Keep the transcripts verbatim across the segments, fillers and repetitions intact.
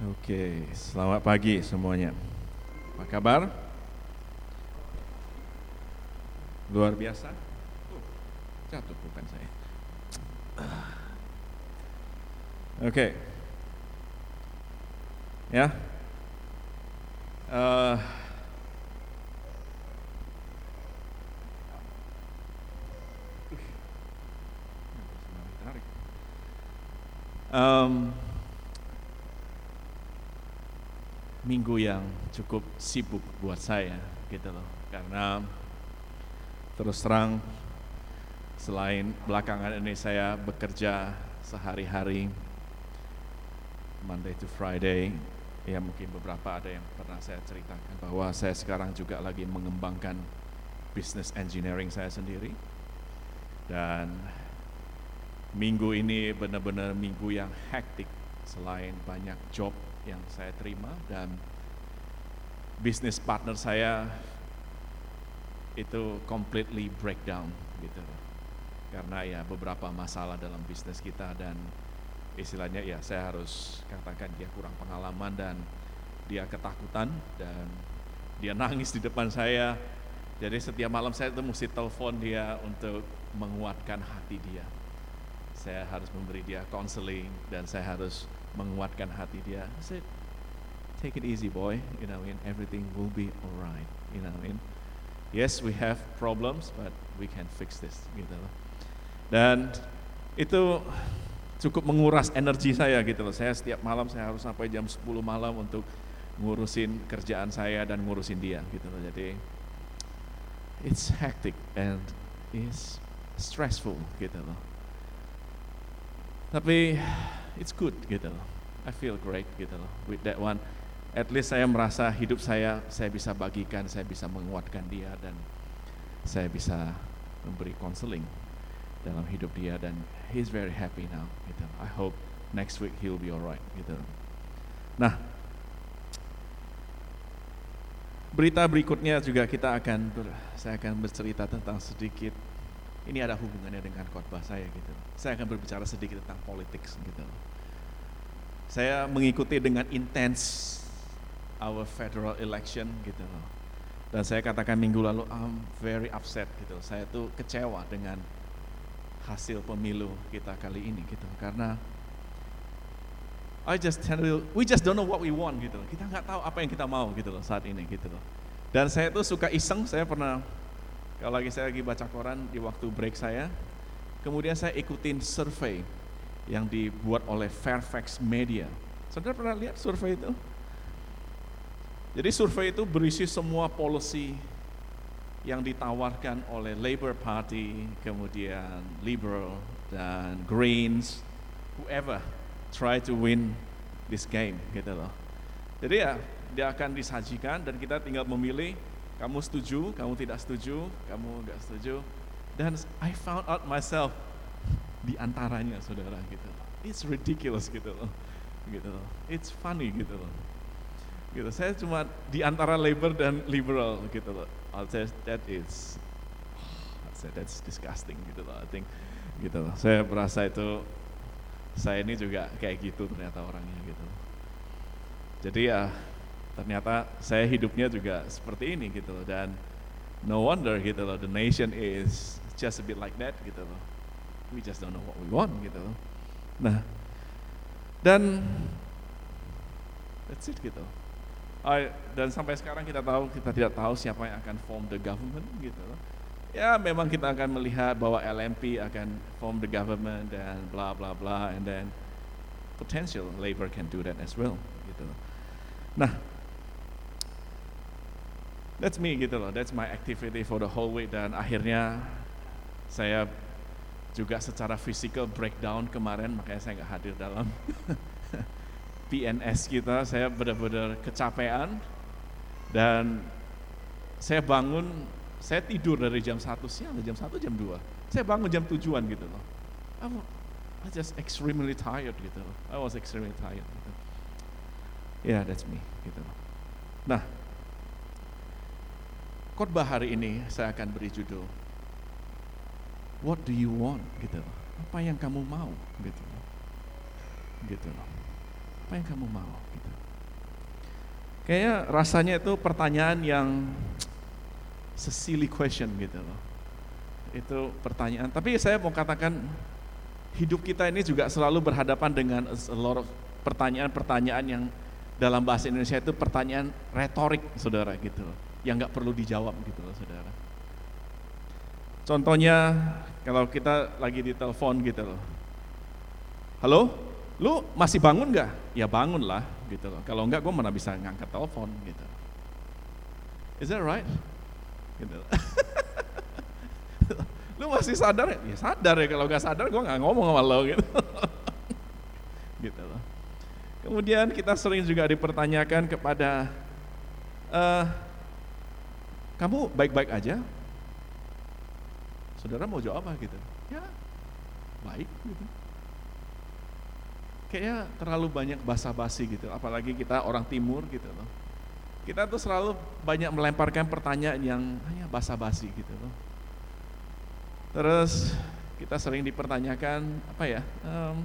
Oke, selamat pagi semuanya. Apa kabar? Luar biasa. Oh, jatuh bukan saya. Oke, ya. Uh, um, minggu yang cukup sibuk buat saya, gitu loh. Karena terus terang, selain belakangan ini saya bekerja sehari-hari, Monday to Friday, ya mungkin beberapa ada yang pernah saya ceritakan bahwa saya sekarang juga lagi mengembangkan business engineering saya sendiri. Dan minggu ini benar-benar minggu yang hektik, selain banyak job yang saya terima dan business partner saya itu completely breakdown gitu. Karena ya beberapa masalah dalam bisnis kita dan istilahnya ya saya harus katakan dia kurang pengalaman dan dia ketakutan dan dia nangis di depan saya. Jadi setiap malam saya tuh mesti telepon dia untuk menguatkan hati dia. Saya harus memberi dia counseling dan saya harus menguatkan hati dia. I said, take it easy boy, you know, and everything will be alright, you know. And yes, we have problems, but we can fix this, gitu loh. Dan itu cukup menguras energi saya gitu loh. Saya setiap malam saya harus sampai jam sepuluh malam untuk ngurusin kerjaan saya dan ngurusin dia gitu loh. Jadi it's hectic and it's stressful gitu loh. Tapi it's good gitu loh. I feel great gitu loh with that one. At least saya merasa hidup saya saya bisa bagikan, saya bisa menguatkan dia dan saya bisa memberi counseling dalam hidup dia dan he's very happy now gitu. I hope next week he'll be alright gitu. Nah, berita berikutnya juga kita akan ber, saya akan bercerita tentang sedikit, ini ada hubungannya dengan khotbah saya gitu. Saya akan berbicara sedikit tentang politik gitu. Saya mengikuti dengan intens our federal election gitu loh. Dan saya katakan minggu lalu I'm very upset gitu. Saya tuh kecewa dengan hasil pemilu kita kali ini gitu. Karena I just tell you, we just don't know what we want gitu. Kita nggak tahu apa yang kita mau gitu loh saat ini gitu loh. Dan saya tuh suka iseng, saya pernah kalau lagi saya lagi baca koran di waktu break saya, kemudian saya ikutin survei yang dibuat oleh Fairfax Media. Saudara pernah lihat survei itu? Jadi survei itu berisi semua policy yang ditawarkan oleh Labour Party, kemudian Liberal dan Greens, whoever try to win this game gitu loh. Jadi ya dia akan disajikan dan kita tinggal memilih, kamu setuju, kamu tidak setuju, kamu enggak setuju. Dan I found out myself di antaranya saudara gitu. It's ridiculous gitu loh. Gitu loh. It's funny gitu loh. Gitu. Saya cuma di antara Labour dan Liberal gitu loh. I'll say that is, I'll say that's disgusting gitu loh. I think gitu loh. Saya merasa itu saya ini juga kayak gitu ternyata orangnya gitu. Jadi ya ternyata saya hidupnya juga seperti ini gitu loh. Dan no wonder gitu loh. The nation is just a bit like that gitu loh. We just don't know what we want gitu loh. Nah dan that's it gitu. I, dan sampai sekarang kita tahu kita tidak tahu siapa yang akan form the government gitu loh. Ya memang kita akan melihat bahwa L M P akan form the government dan bla bla bla and then potential Labour can do that as well gitu loh. Nah, that's me gitu loh. That's my activity for the whole week dan akhirnya saya juga secara physical breakdown kemarin makanya saya nggak hadir dalam P N S kita, saya benar-benar kecapean dan saya bangun, saya tidur dari jam satu siang, jam satu, jam dua. Saya bangun jam tujuan gitu loh. I was just extremely tired gitu loh. I was extremely tired gitu. Yeah, that's me gitu loh. Nah, khotbah hari ini saya akan beri judul What do you want gitu loh. Apa yang kamu mau gitu loh. Gitu loh. Apa yang kamu mau gitu. Kayaknya rasanya itu pertanyaan yang silly question gitu loh. Itu pertanyaan. Tapi saya mau katakan hidup kita ini juga selalu berhadapan dengan a lot of pertanyaan-pertanyaan yang dalam bahasa Indonesia itu pertanyaan retorik, saudara, gitu loh, yang nggak perlu dijawab gitu loh, saudara. Contohnya kalau kita lagi di telepon gitu loh, halo, lu masih bangun nggak? Ya bangun lah, gitu loh. Kalau enggak, gue mana bisa ngangkat telepon gitu. Is that right? Gitu. Lu masih sadar ya? Ya sadar ya, kalau nggak sadar gue nggak ngomong sama lo gitu. Gitu loh. Kemudian kita sering juga dipertanyakan kepada, e, kamu baik-baik aja? Saudara mau jawab apa gitu? Ya baik gitu. Kayaknya terlalu banyak basa-basi gitu, apalagi kita orang timur gitu loh. Kita tuh selalu banyak melemparkan pertanyaan yang hanya basa-basi gitu loh. Terus kita sering dipertanyakan apa ya? Um,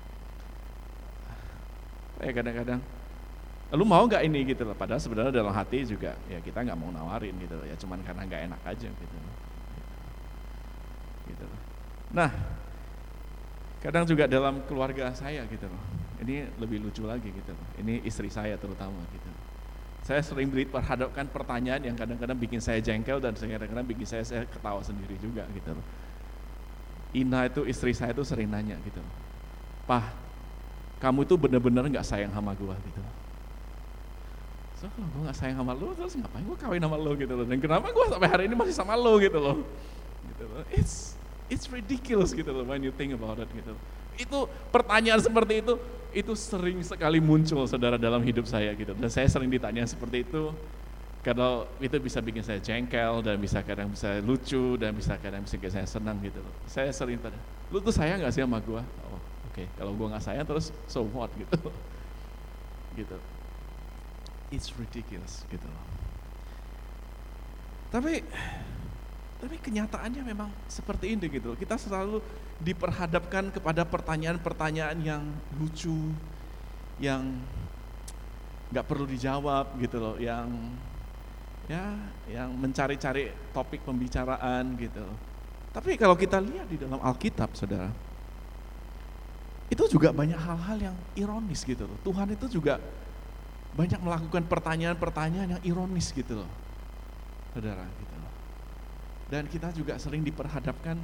ya kadang-kadang, lu mau nggak ini gitu loh? Padahal sebenarnya dalam hati juga ya kita nggak mau nawarin gitu loh. Ya cuman karena nggak enak aja gitu loh. Gitu loh. Nah, kadang juga dalam keluarga saya gitu loh. Ini lebih lucu lagi gitu loh. Ini istri saya terutama gitu. Saya sering diperhadapkan pertanyaan yang kadang-kadang bikin saya jengkel dan kadang-kadang bikin saya, saya ketawa sendiri juga gitu loh. Ina itu istri saya itu sering nanya gitu loh, "Pah, kamu itu bener-bener gak sayang sama gua gitu." So kalau gua gak sayang sama lo, terus ngapain gua kawin sama lo gitu loh. Dan kenapa gua sampai hari ini masih sama lo gitu loh. Gitu loh. It's it's ridiculous gitu loh when you think about it gitu. Itu pertanyaan seperti itu, itu sering sekali muncul, saudara, dalam hidup saya gitu. Dan saya sering ditanya seperti itu, karena itu bisa bikin saya jengkel dan bisa kadang bisa lucu dan bisa kadang bisa bikin saya senang gitu loh. Saya sering tanya, lu tuh sayang gak sih sama gua? Oh, oke, okay. Kalau gua gak sayang terus so what gitu. Gitu. It's ridiculous gitu loh. Tapi tapi kenyataannya memang seperti ini gitu. Kita selalu diperhadapkan kepada pertanyaan-pertanyaan yang lucu, yang nggak perlu dijawab gitu loh, yang ya, yang mencari-cari topik pembicaraan gitu. Tapi kalau kita lihat di dalam Alkitab, saudara, itu juga banyak hal-hal yang ironis gitu loh. Tuhan itu juga banyak melakukan pertanyaan-pertanyaan yang ironis gitu loh, saudara gitu loh. Dan kita juga sering diperhadapkan,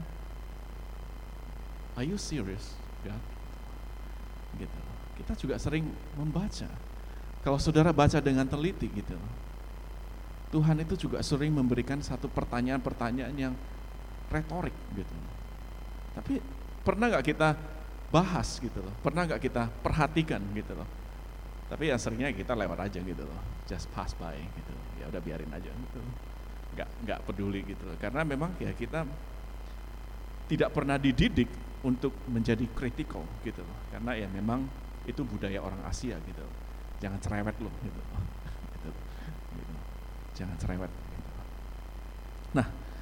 are you serious, God? Gitu loh. Kita juga sering membaca. Kalau saudara baca dengan teliti gitu loh, Tuhan itu juga sering memberikan satu pertanyaan-pertanyaan yang retorik gitu loh. Tapi pernah gak kita bahas gitu loh, pernah gak kita perhatikan gitu loh. Tapi ya seringnya kita lewat aja gitu loh, just pass by gitu, ya udah biarin aja gitu, nggak nggak peduli gitu loh. Karena memang ya kita tidak pernah dididik untuk menjadi critical gitu loh. Karena ya memang itu budaya orang Asia gitu, jangan cerewet loh gitu, gitu, gitu. Jangan cerewet. Gitu. Nah,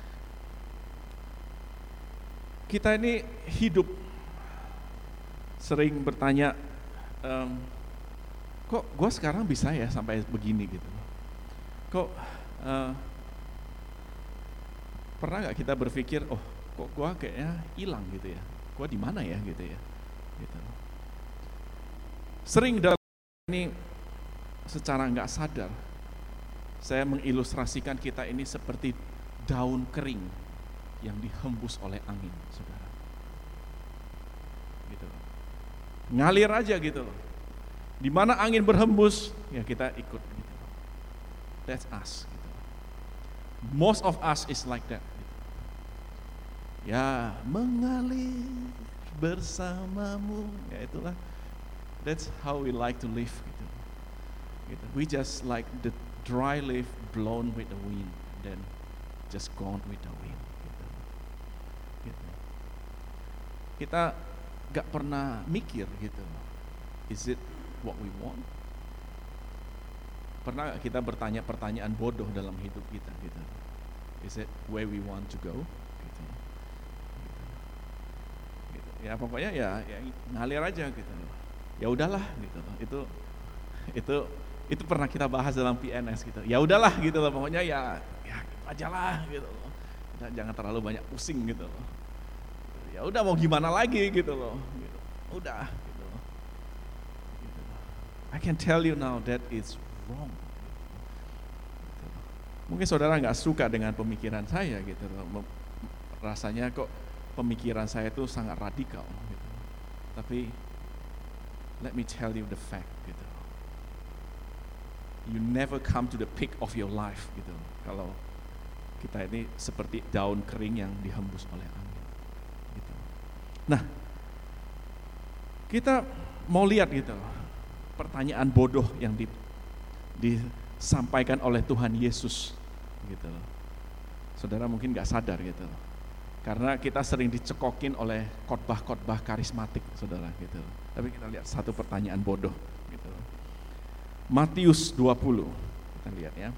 kita ini hidup sering bertanya, um, kok gue sekarang bisa ya sampai begini gitu. Kok uh, pernah nggak kita berpikir, oh kok gue kayaknya hilang gitu ya, gue di mana ya gitu ya. Gitu. Sering dalam ini secara nggak sadar, saya mengilustrasikan kita ini seperti daun kering yang dihembus oleh angin, saudara. Gitu. Ngalir aja gitu loh. Di mana angin berhembus, ya kita ikut gitu. That's us gitu. Most of us is like that gitu. Ya, mengalir bersamamu, ya itulah. That's how we like to live gitu. Gitu. We just like the dry leaf blown with the wind, then just gone with the wind gitu. Gitu. Kita gak pernah mikir gitu. Is it what we want? Pernah gak kita bertanya pertanyaan bodoh dalam hidup kita gitu? Is it where we want to go? Gitu. Gitu. Gitu. Ya pokoknya ya, ya ngalir aja gitu. Ya udahlah gitu. Itu itu Itu pernah kita bahas dalam P N S gitu. Ya udahlah gitu loh, pokoknya ya ya gitu aja lah gitu loh. Jangan terlalu banyak pusing gitu loh. Ya udah mau gimana lagi gitu loh. Gitu. Udah gitu loh. Gitu. I can tell you now that is wrong. Gitu. Mungkin saudara nggak suka dengan pemikiran saya gitu loh. Rasanya kok pemikiran saya itu sangat radikal gitu. Tapi let me tell you the fact gitu. You never come to the peak of your life gitu. Kalau kita ini seperti daun kering yang dihembus oleh angin. Gitu. Nah, kita mau lihat gitu, pertanyaan bodoh yang di, disampaikan oleh Tuhan Yesus, gitu. Saudara mungkin nggak sadar gitu, karena kita sering dicekokin oleh khotbah-khotbah karismatik, saudara gitu. Tapi kita lihat satu pertanyaan bodoh, gitu. Matius dua puluh, kita lihat ya.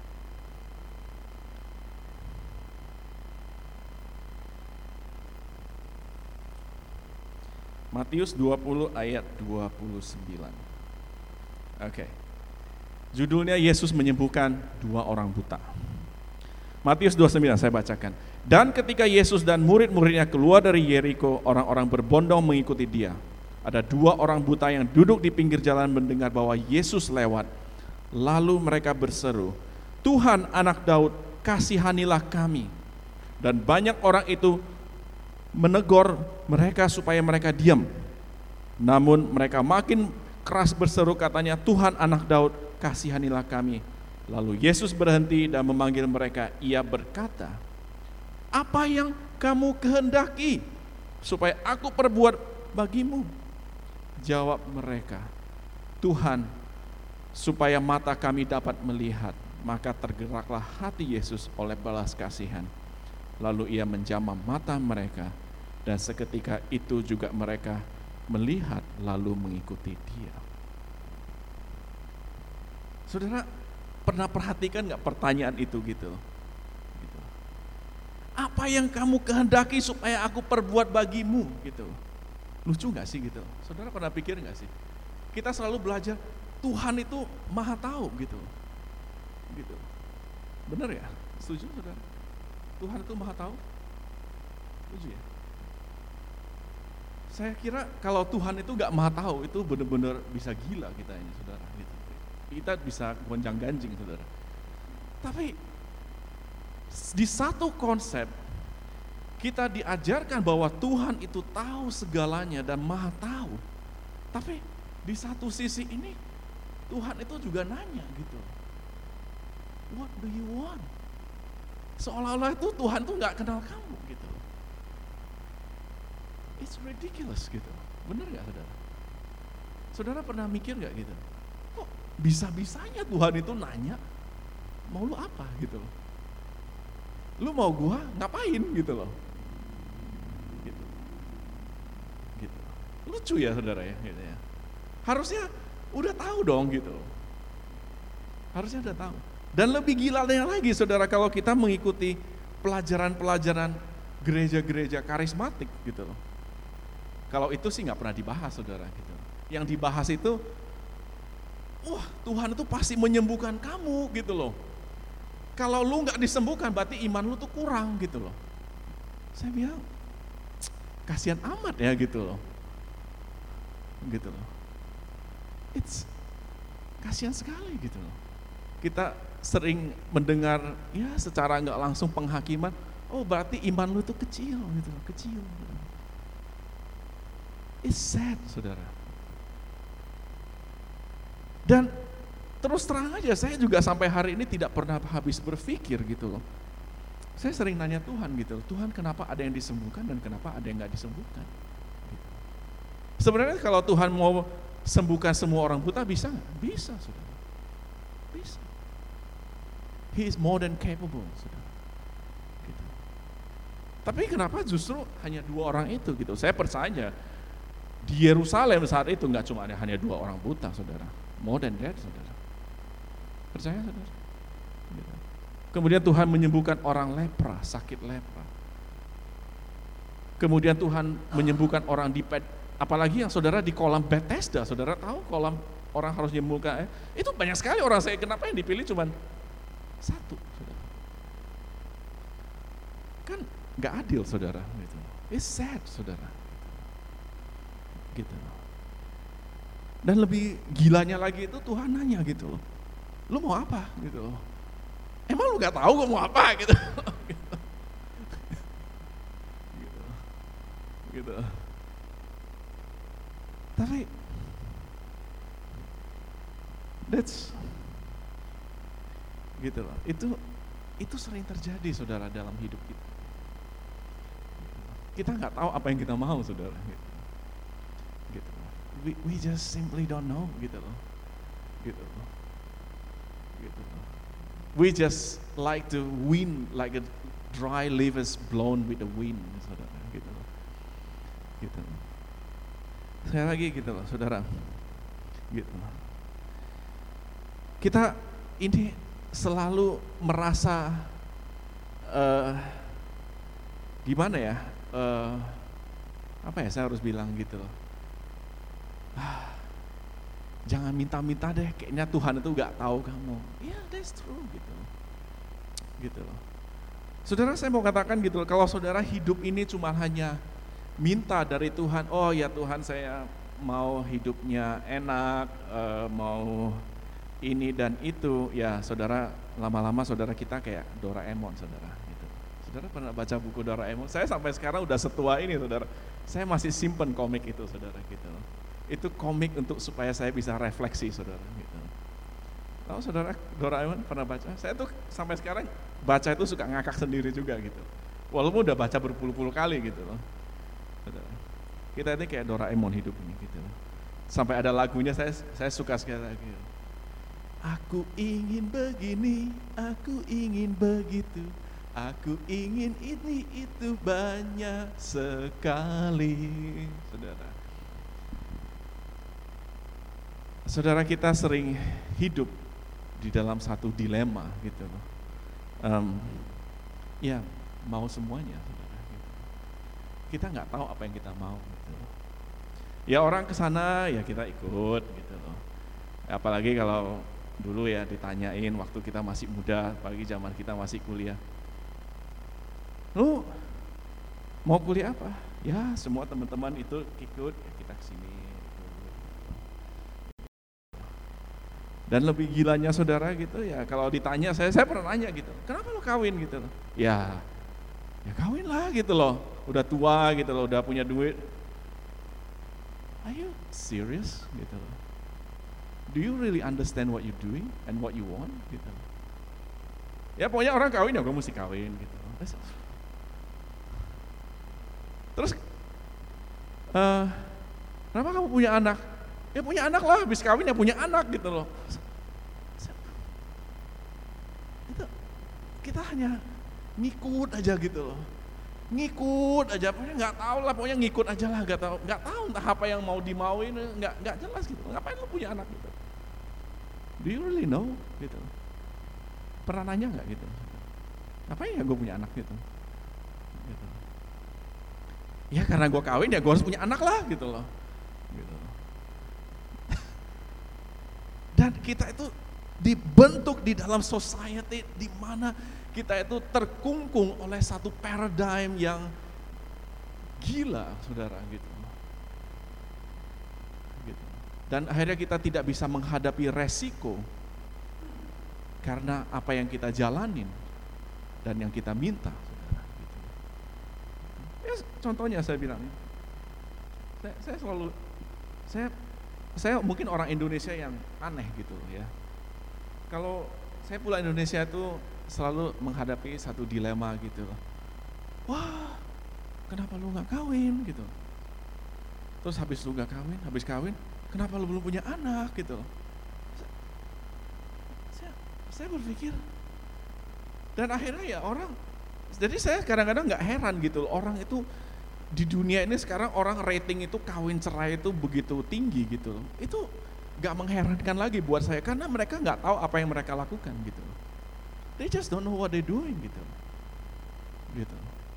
Matius dua puluh ayat dua puluh sembilan. Oke. Okay. Judulnya Yesus menyembuhkan dua orang buta. Matius dua puluh sembilan saya bacakan. Dan ketika Yesus dan murid-muridnya keluar dari Yeriko, orang-orang berbondong mengikuti dia. Ada dua orang buta yang duduk di pinggir jalan mendengar bahwa Yesus lewat. Lalu mereka berseru, "Tuhan, Anak Daud, kasihanilah kami." Dan banyak orang itu menegur mereka supaya mereka diam. Namun mereka makin keras berseru, katanya, "Tuhan, Anak Daud, kasihanilah kami." Lalu Yesus berhenti dan memanggil mereka. Ia berkata, "Apa yang kamu kehendaki supaya aku perbuat bagimu?" Jawab mereka, "Tuhan, supaya mata kami dapat melihat." Maka tergeraklah hati Yesus oleh belas kasihan. Lalu ia menjamah mata mereka, dan seketika itu juga mereka melihat lalu mengikuti dia. Saudara, pernah perhatikan nggak pertanyaan itu gitu? gitu? Apa yang kamu kehendaki supaya aku perbuat bagimu? Gitu. Lucu nggak sih gitu? Saudara pernah pikir nggak sih? Kita selalu belajar Tuhan itu maha tahu gitu. Gitu. Benar ya? Setuju saudara? Tuhan itu maha tahu? Setuju ya? Saya kira kalau Tuhan itu nggak maha tahu, itu benar-benar bisa gila kita ini saudara. Gitu. Kita bisa gonjang-ganjing saudara. Tapi di satu konsep kita diajarkan bahwa Tuhan itu tahu segalanya dan maha tahu. Tapi di satu sisi ini Tuhan itu juga nanya gitu. What do you want? Seolah-olah itu Tuhan tuh nggak kenal kamu gitu. It's ridiculous gitu. Benar nggak saudara? Saudara pernah mikir nggak gitu? Kok bisa-bisanya Tuhan itu nanya, mau lu apa gitu loh? Lu mau gua ngapain gitu loh? Gitu. Gitu. Lucu ya saudara ya, gitu ya. Harusnya udah tahu dong gitu. Harusnya udah tahu. Dan lebih gilanya lagi saudara kalau kita mengikuti pelajaran-pelajaran gereja-gereja karismatik gitu loh. Kalau itu sih nggak pernah dibahas saudara gitu. Yang dibahas itu, wah Tuhan itu pasti menyembuhkan kamu gitu loh. Kalau lu nggak disembuhkan berarti iman lu tuh kurang gitu loh. Saya bilang, kasihan amat ya gitu loh. Gitu loh. It's kasihan sekali gitu loh. Kita sering mendengar ya secara nggak langsung penghakiman, oh berarti iman lu tuh kecil gitu loh, kecil. Gitu. It's sad saudara. Dan terus terang aja saya juga sampai hari ini tidak pernah habis berpikir gitu loh. Saya sering nanya Tuhan gitu, Tuhan kenapa ada yang disembuhkan dan kenapa ada yang nggak disembuhkan? Gitu. Sebenarnya kalau Tuhan mau sembuhkan semua orang buta bisa nggak? Bisa saudara. Bisa. He is more than capable saudara. Gitu. Tapi kenapa justru hanya dua orang itu gitu? Saya percaya di Yerusalem saat itu nggak cuma ada hanya dua orang buta saudara. More than that saudara. Percaya saudara? Gitu. Kemudian Tuhan menyembuhkan orang lepra, sakit lepra. Kemudian Tuhan menyembuhkan orang di, apalagi yang saudara di kolam Bethesda, saudara tahu kolam orang harus menyembuhkan. Itu banyak sekali orang saya, kenapa yang dipilih cuma satu, saudara? Kan nggak adil, saudara. Gitu. It's sad, saudara. Gitu. Dan lebih gilanya lagi itu Tuhan nanya gitu loh, lu mau apa gitu loh? Emang lu nggak tahu gue mau apa gitu? gitu. gitu. Gitu. Tapi that's gitu loh. Itu itu sering terjadi, saudara, dalam hidup kita. Kita nggak tahu apa yang kita mau, saudara. Gitu. Gitu. We, we just simply don't know, gitu loh. Gitu loh. Gitu loh. We just like to wind like a dry leaf is blown with the wind, saudara. Gitu loh. Gitu loh. Sekali lagi gitu loh, saudara. Gitu loh. Kita ini selalu merasa uh, gimana ya? Uh, apa ya saya harus bilang gitu loh. Ah, jangan minta-minta deh, kayaknya Tuhan itu gak tahu kamu. Ya, yeah, that's true gitu loh. Gitu loh. Saudara, saya mau katakan gitu loh, kalau saudara hidup ini cuma hanya minta dari Tuhan, oh ya Tuhan saya mau hidupnya enak, uh, mau ini dan itu, ya saudara, lama-lama saudara kita kayak Doraemon, saudara. Gitu. Saudara pernah baca buku Doraemon? Saya sampai sekarang udah setua ini, saudara. Saya masih simpen komik itu, saudara. Gitu loh. Itu komik untuk supaya saya bisa refleksi, saudara. Gitu. Tahu saudara Doraemon pernah baca? Saya tuh sampai sekarang baca itu suka ngakak sendiri juga gitu. Walaupun udah baca berpuluh-puluh kali gitu loh. Saudara. Kita ini kayak Doraemon hidup ini gitu loh. Sampai ada lagunya saya saya suka sekali lagi. Aku ingin begini, aku ingin begitu, aku ingin ini itu banyak sekali, saudara. Saudara, kita sering hidup di dalam satu dilema gitu loh. Um, ya mau semuanya, saudara. Gitu. Kita nggak tahu apa yang kita mau. Gitu loh. Ya orang kesana ya kita ikut gitu loh. Apalagi kalau dulu ya ditanyain waktu kita masih muda, apalagi zaman kita masih kuliah. Lu mau kuliah apa? Ya semua teman-teman itu ikut, ya kita kesini. Dan lebih gilanya saudara gitu ya, kalau ditanya, saya saya pernah nanya gitu, kenapa lo kawin gitu loh? Ya, ya kawin lah gitu loh, udah tua gitu loh, udah punya duit. Are you serious gitu loh? Do you really understand what you're doing and what you want gitu loh? Ya pokoknya orang kawin ya gue mesti kawin gitu loh. Terus, uh, kenapa kamu punya anak? Ya punya anak lah, habis kawin ya punya anak gitu loh. Itu kita hanya ngikut aja gitu loh, ngikut aja, pokoknya nggak tahu lah, pokoknya ngikut aja lah, nggak tahu, nggak tahu entah apa yang mau dimauin, nggak nggak jelas gitu. Ngapain lo punya anak gitu? Do you really know gitu? Pernah nanya nggak gitu? Ngapain ya gue punya anak gitu? gitu. Ya karena gue kawin ya gue harus punya anak lah gitu loh. Gitu. Dan kita itu dibentuk di dalam society di mana kita itu terkungkung oleh satu paradigm yang gila, saudara, gitu. gitu. Dan akhirnya kita tidak bisa menghadapi resiko karena apa yang kita jalanin dan yang kita minta, saudara. Gitu. Ya, contohnya saya bilang, saya, saya selalu, saya Saya mungkin orang Indonesia yang aneh gitu ya. Kalau saya pulang Indonesia itu selalu menghadapi satu dilema gitu loh. Wah, kenapa lu gak kawin gitu. Terus habis lu gak kawin, habis kawin, kenapa lu belum punya anak gitu loh. Saya, saya berpikir, dan akhirnya ya orang, jadi saya kadang-kadang gak heran gitu loh, orang itu di dunia ini sekarang orang rating itu kawin cerai itu begitu tinggi gitu loh. Itu gak mengherankan lagi buat saya karena mereka gak tahu apa yang mereka lakukan gitu loh. They just don't know what they're doing gitu. Gitu.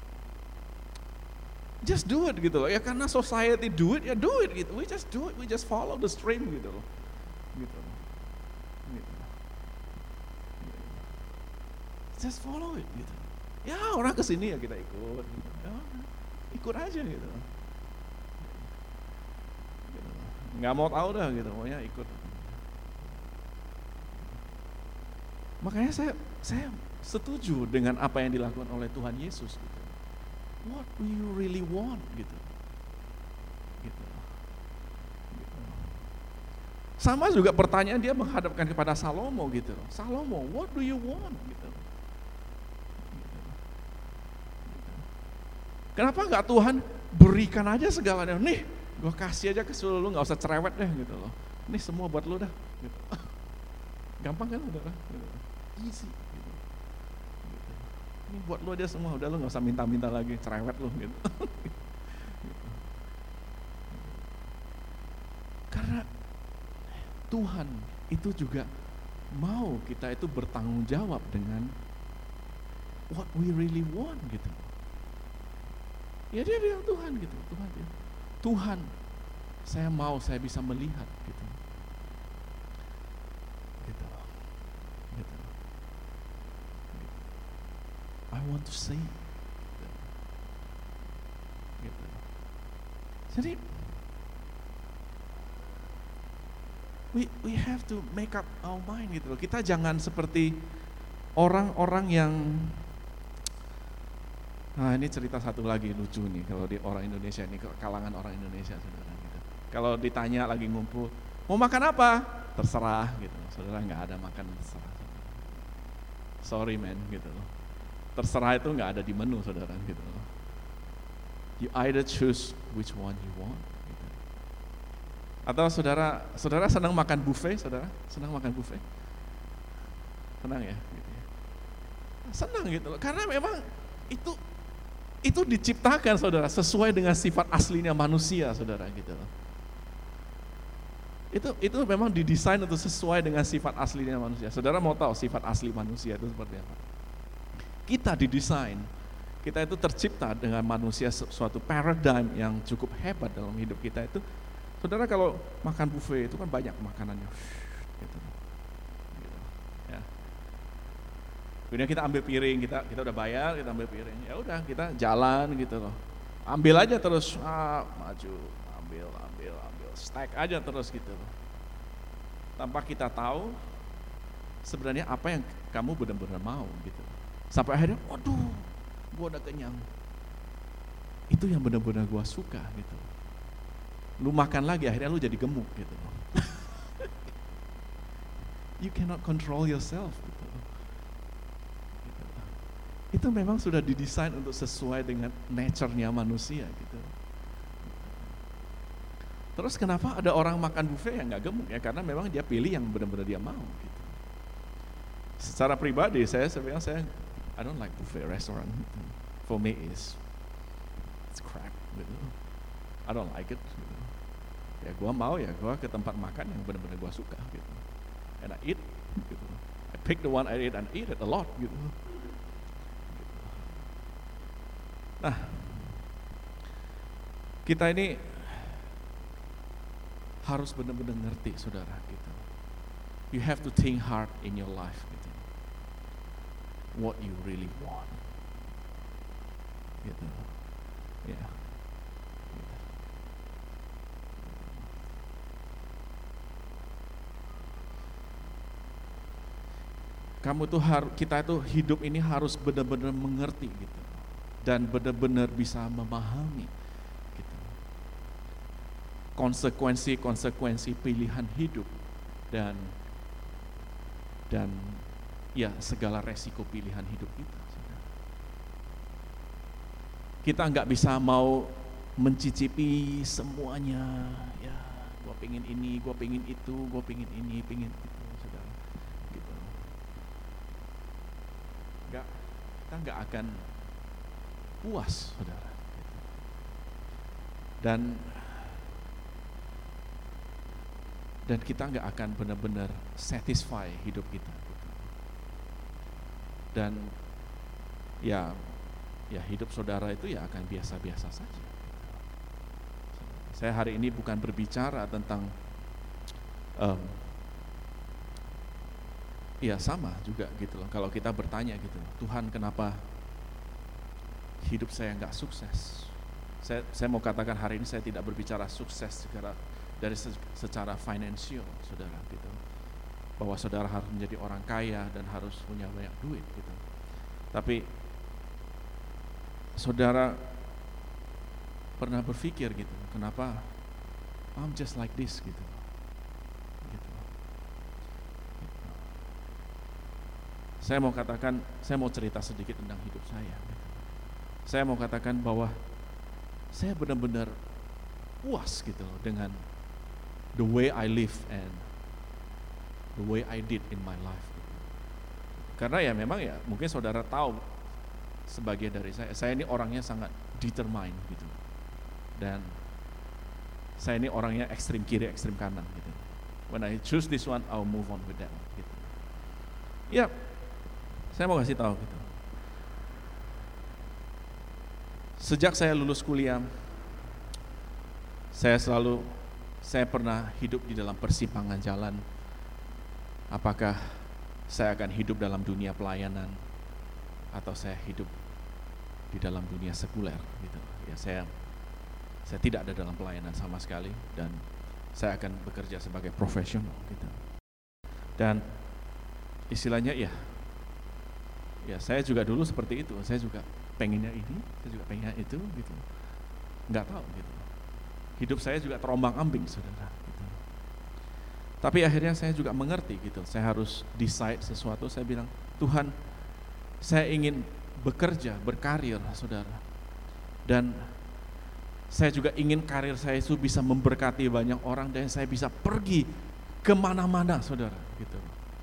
Just do it gitu loh. Ya karena society do it, ya do it gitu. We just do it, we just follow the stream gitu loh. Gitu. Gitu. Just follow it gitu. Ya orang kesini ya kita ikut. Gitu. Ya, ikut aja gitu. Gitu. Nggak mau tahu dah gitu, maunya ikut. Makanya saya saya setuju dengan apa yang dilakukan oleh Tuhan Yesus gitu. What do you really want gitu. Gitu. Gitu. Sama juga pertanyaan dia menghadapkan kepada Salomo gitu. Salomo, what do you want gitu. Gitu. Kenapa nggak Tuhan berikan aja segalanya? Nih, gue kasih aja ke seluruh lu, nggak usah cerewet deh gitu loh. Nih semua buat lu dah. Gitu. Gampang kan saudara? Gitu. Easy. Gitu. Gitu. Ini buat lu aja semua, udah lu nggak usah minta-minta lagi, cerewet lu gitu. Gitu. Karena Tuhan itu juga mau kita itu bertanggung jawab dengan what we really want gitu. Ya dia bilang Tuhan gitu, Tuhan dia. Tuhan, saya mau saya bisa melihat gitu. Gitu. Gitu. Gitu. I want to see. Gitu. Gitu. Jadi we we have to make up our mind gitu loh. Kita jangan seperti orang-orang yang, nah ini cerita satu lagi lucu nih kalau di orang Indonesia ini, kalangan orang Indonesia saudara gitu. Kalau ditanya lagi ngumpul, mau makan apa? Terserah gitu. Saudara nggak ada makan terserah. Sorry man gitu loh. Terserah itu nggak ada di menu saudara gitu loh. You either choose which one you want. Gitu. Atau saudara, saudara senang makan buffet, saudara? Senang makan buffet? Senang ya? Gitu ya. Senang gitu loh. Karena memang itu itu diciptakan saudara sesuai dengan sifat aslinya manusia saudara gitu loh. Itu itu memang didesain untuk sesuai dengan sifat aslinya manusia. Saudara mau tahu sifat asli manusia itu seperti apa? Kita didesain, kita itu tercipta dengan manusia suatu paradigm yang cukup hebat dalam hidup kita itu. Saudara kalau makan buffet itu kan banyak makanannya, gitu. Gitu. Ya. Kemudian kita ambil piring, kita kita udah bayar, kita ambil piring, ya udah kita jalan gitu loh. Ambil aja terus, ah, maju, ambil, ambil, ambil, stack aja terus gitu loh. Tanpa kita tahu sebenarnya apa yang kamu benar-benar mau gitu. Sampai akhirnya, waduh, gua udah kenyang. Itu yang benar-benar gua suka gitu. Lu makan lagi, akhirnya lu jadi gemuk gitu. You cannot control yourself gitu. Gitu. Itu memang sudah didesain untuk sesuai dengan nature-nya manusia gitu. Terus kenapa ada orang makan buffet yang gak gemuk ya? Karena memang dia pilih yang benar-benar dia mau gitu. Secara pribadi saya sebenarnya saya I don't like buffet restaurant. For me is it's crap gitu. I don't like it gitu. Ya gua mau ya gua ke tempat makan yang benar-benar gua suka gitu. And I eat gitu. I pick the one I eat and eat it a lot gitu. Nah, kita ini harus benar-benar ngerti saudara gitu. You have to think hard in your life gitu. What you really want. Gitu. Ya. Yeah. Gitu. Kamu tuh harus, kita itu hidup ini harus benar-benar mengerti gitu. Dan benar-benar bisa memahami gitu. Konsekuensi-konsekuensi pilihan hidup dan dan ya segala resiko pilihan hidup kita. Kita nggak bisa mau mencicipi semuanya. Ya, gua pengen ini, gua pengen itu, gua pengen ini, pengen itu, saudara. Gitu. Nggak, kita nggak akan puas, saudara. Dan dan kita nggak akan benar-benar satisfy hidup kita. Gitu. Dan ya. Ya hidup saudara itu ya akan biasa-biasa saja. Saya hari ini bukan berbicara tentang um, ya sama juga gitu loh. Kalau kita bertanya gitu, Tuhan kenapa hidup saya nggak sukses? Saya, saya mau katakan hari ini saya tidak berbicara sukses secara dari se, secara finansial, saudara gitu. Bahwa saudara harus menjadi orang kaya dan harus punya banyak duit gitu. Tapi saudara pernah berpikir gitu, kenapa I'm just like this gitu. Gitu. Gitu. Saya mau katakan, saya mau cerita sedikit tentang hidup saya. Gitu. Saya mau katakan bahwa saya benar-benar puas gitu dengan the way I live and the way I did in my life. Karena ya memang ya mungkin saudara tahu sebagian dari saya, saya ini orangnya sangat determined gitu. Dan saya ini orangnya ekstrim kiri, ekstrim kanan gitu. When I choose this one, I'll move on with that one gitu. Ya, saya mau kasih tahu gitu. Sejak saya lulus kuliah, saya selalu, saya pernah hidup di dalam persimpangan jalan. Apakah saya akan hidup dalam dunia pelayanan atau saya hidup di dalam dunia sekuler gitu. Ya saya saya tidak ada dalam pelayanan sama sekali dan saya akan bekerja sebagai profesional gitu. Dan istilahnya ya, ya saya juga dulu seperti itu. Saya juga pengennya ini, saya juga pengennya itu gitu. Nggak tahu gitu. Hidup saya juga terombang-ambing, saudara. Gitu. Tapi akhirnya saya juga mengerti gitu. Saya harus decide sesuatu. Saya bilang, Tuhan, saya ingin bekerja, berkarir, saudara. Dan saya juga ingin karir saya itu bisa memberkati banyak orang dan saya bisa pergi kemana-mana, saudara. Gitu.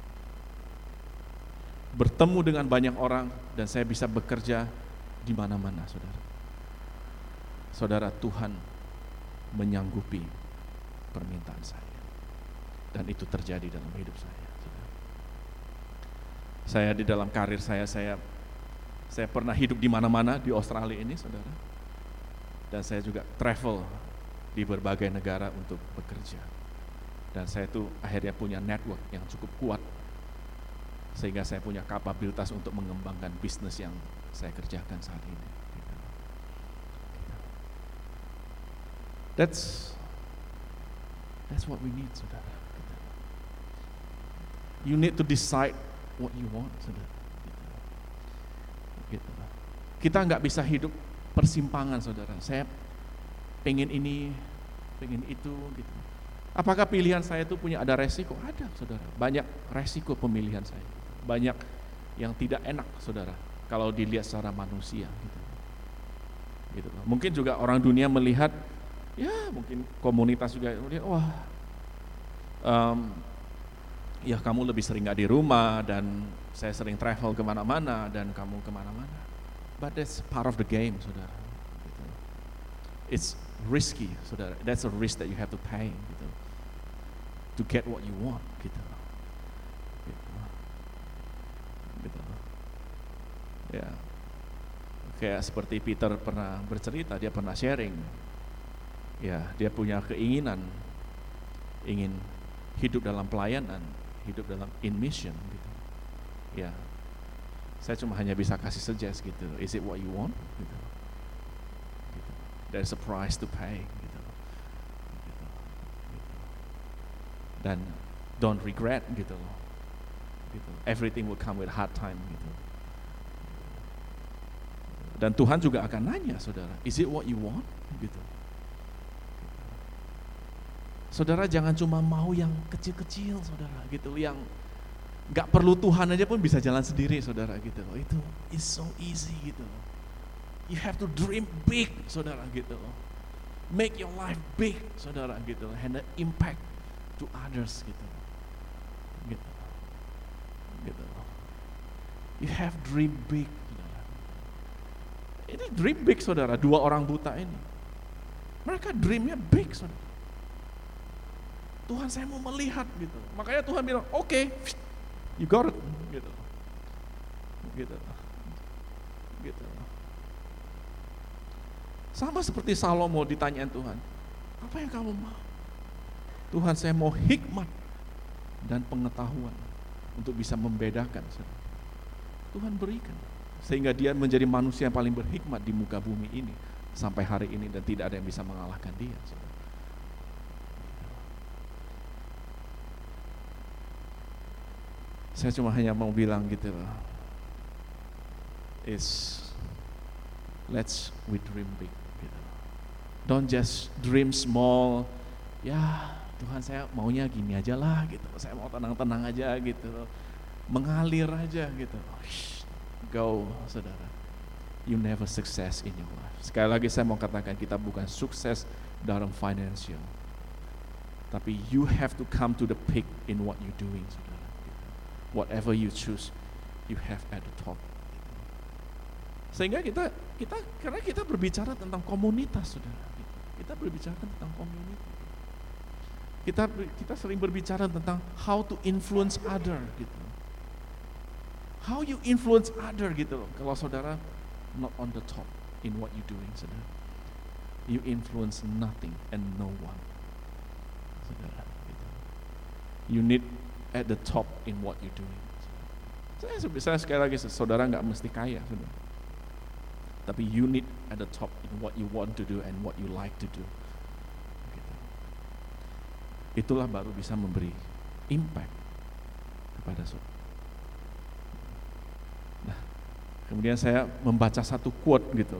Bertemu dengan banyak orang dan saya bisa bekerja di mana-mana, saudara. Saudara, Tuhan menyanggupi permintaan saya. Dan itu terjadi dalam hidup saya. Saudara. Saya di dalam karir saya, saya saya pernah hidup di mana-mana di Australia ini, saudara. Dan saya juga travel di berbagai negara untuk bekerja. Dan saya itu akhirnya punya network yang cukup kuat sehingga saya punya kapabilitas untuk mengembangkan bisnis yang saya kerjakan saat ini. That's that's what we need, saudara. You need to decide what you want, saudara. Gitu. Kita nggak bisa hidup persimpangan, saudara. Saya pengen ini, pengen itu, gitu. Apakah pilihan saya itu punya ada resiko? Ada, saudara. Banyak resiko pemilihan saya. Banyak yang tidak enak, saudara. Kalau dilihat secara manusia, gitu. Gitu. Mungkin juga orang dunia melihat, ya mungkin komunitas juga melihat, wah, um, ya kamu lebih sering nggak di rumah dan saya sering travel kemana-mana dan kamu kemana-mana. But that's part of the game, saudara. Gitu. It's risky, saudara. That's a risk that you have to pay, gitu, to get what you want, gitu. Gitu. Gitu. Ya, kayak seperti Peter pernah bercerita, dia pernah sharing. Ya, dia punya keinginan, ingin hidup dalam pelayanan, hidup dalam in mission, gitu. Ya, saya cuma hanya bisa kasih suggest gitu. Is it what you want? Gitu. Gitu. There's a price to pay. Gitu. Gitu. Gitu. Dan don't regret gitu loh. Gitu. Everything will come with hard time gitu. Dan Tuhan juga akan nanya, saudara, is it what you want? Gitu. Saudara jangan cuma mau yang kecil-kecil, saudara, gitu, yang nggak perlu Tuhan aja pun bisa jalan sendiri, saudara, gitu loh. Itu is so easy gitu loh. You have to dream big, saudara, gitu loh. Make your life big, saudara, gitu loh. And the impact to others, gitu loh. Gitu loh. Gitu loh. You have dream big, saudara. Ini dream big, saudara, dua orang buta ini. Mereka dreamnya big, saudara. Tuhan, saya mau melihat, gitu. Makanya Tuhan bilang, oke, okay, you got it, gitu. Gitu. Gitu. Sama seperti Salomo ditanyain Tuhan, apa yang kamu mau? Tuhan, saya mau hikmat dan pengetahuan. untuk bisa membedakan. Tuhan berikan sehingga dia menjadi manusia yang paling berhikmat di muka bumi ini sampai hari ini, dan tidak ada yang bisa mengalahkan dia. Saya cuma hanya mau bilang gitu loh, is let's we dream big gitu. Don't just dream small. Ya Tuhan, saya maunya gini aja lah gitu, saya mau tenang-tenang aja gitu, mengalir aja gitu. Go, saudara. You never success in your life. Sekali lagi saya mau katakan, kita bukan sukses dalam financial, tapi you have to come to the peak in what you doing, saudara. Whatever you choose, you have at the top. Sehingga kita kita karena kita berbicara tentang komunitas, saudara. Kita berbicara tentang komunitas. Kita kita sering berbicara tentang how to influence other gitu. How you influence other gitu loh. Kalau saudara not on the top in what you doing, saudara, you influence nothing and no one, saudara. Gitu. You need at the top in what you doing. Saya saya sekali lagi, saudara nggak mesti kaya, saudara. Tapi you need at the top in what you want to do and what you like to do. Gitu. Itulah baru bisa memberi impact kepada saudara. Nah, kemudian saya membaca satu quote gitu.